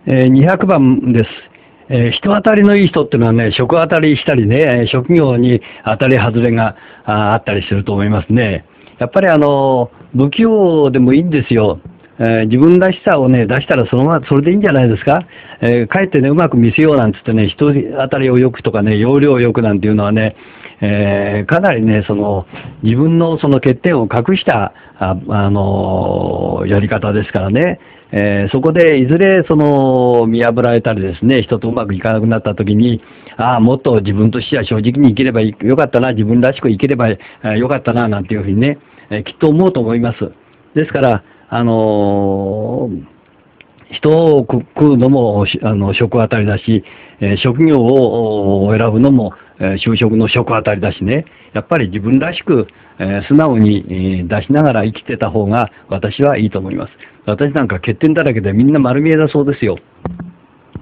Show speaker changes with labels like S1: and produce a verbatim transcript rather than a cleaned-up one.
S1: えー、にひゃくばんです。えー、人当たりのいい人っていうのはね、職当たりしたりね、職業に当たり外れが あ, あったりすると思いますね。やっぱりあの、不器用でもいいんですよ。えー、自分らしさをね、出したらそのまま、それでいいんじゃないですか。えー、かえってね、うまく見せようなんつってね、人当たりをよくとかね、要領をよくなんていうのはね、えー、かなりね、その、自分のその欠点を隠した、あ、あのー、やり方ですからね。えー、そこでいずれその見破られたりですね、人とうまくいかなくなった時に、ああ、もっと自分としては正直に生きればよかったな、自分らしく生きればよかったな、なんていうふうにね、えー、きっと思うと思います。ですから、あのー、人を食うのもあの職当たりだし、えー、職業を選ぶのも、えー、就職の職当たりだしね、やっぱり自分らしく、えー、素直に、えー、出しながら生きてた方が私はいいと思います。私なんか欠点だらけでみんな丸見えだそうですよ。